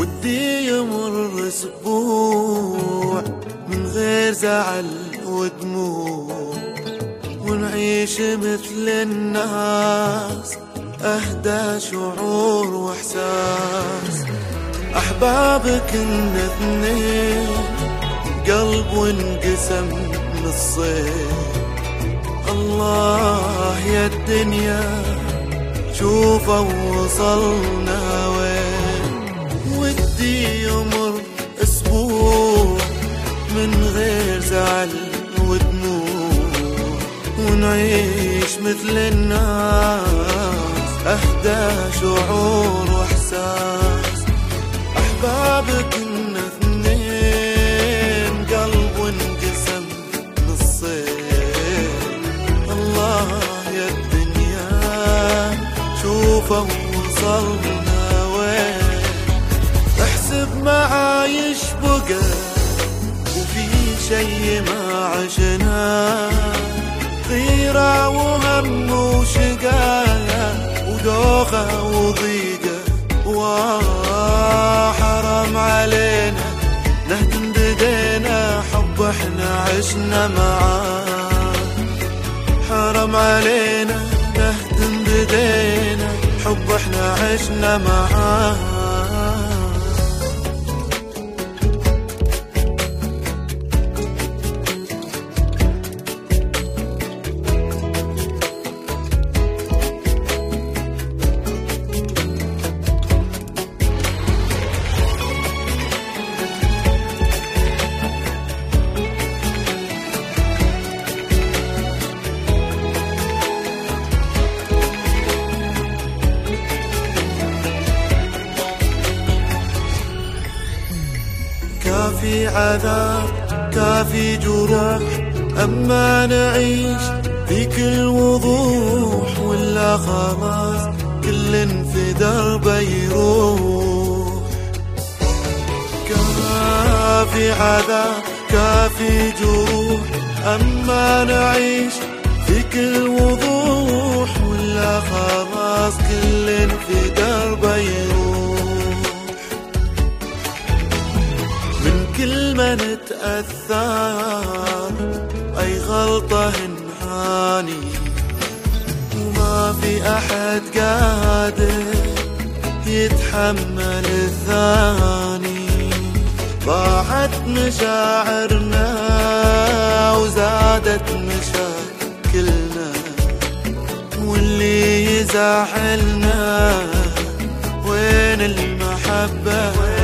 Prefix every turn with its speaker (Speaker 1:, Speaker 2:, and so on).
Speaker 1: ودي يمر اسبوع من غير زعل ودموع، ونعيش مثل الناس اهدى شعور واحساس. احبابك كنا اثنين، قلب وانقسم نصين. الله يا الدنيا شوفوا وصلنا وين. ودي يمر اسبوع من غير زعل ودموع، ونعيش مثل الناس اهدى شعور واحساس. احبابك كنا اثنين، قلب وانقسم نصين. الله يا الدنيا شوفوا وصلنا وين. احسب معايش بقى وفي شي ما عشناه، غيرة وهم وشقايا ودوخة وضيقة. وحرام علينا نهدم بدينا حب احنا عشنا معاه. حرام علينا نهدم بدينا حب احنا عشنا معاه. كافي عذاب كافي جروح، أما نعيش في كل وضوح. ولا خلاص كل في دربه يروح. كافي عذاب كافي جروح، أما نعيش في كل وضوح. ولا خلاص كل في دربه يروح. كل ما نتأثر أي غلطة نعاني، وما في أحد قادر يتحمل الثاني. ضاعت مشاعرنا وزادت مشاكلنا، واللي يزعلنا وين المحبة؟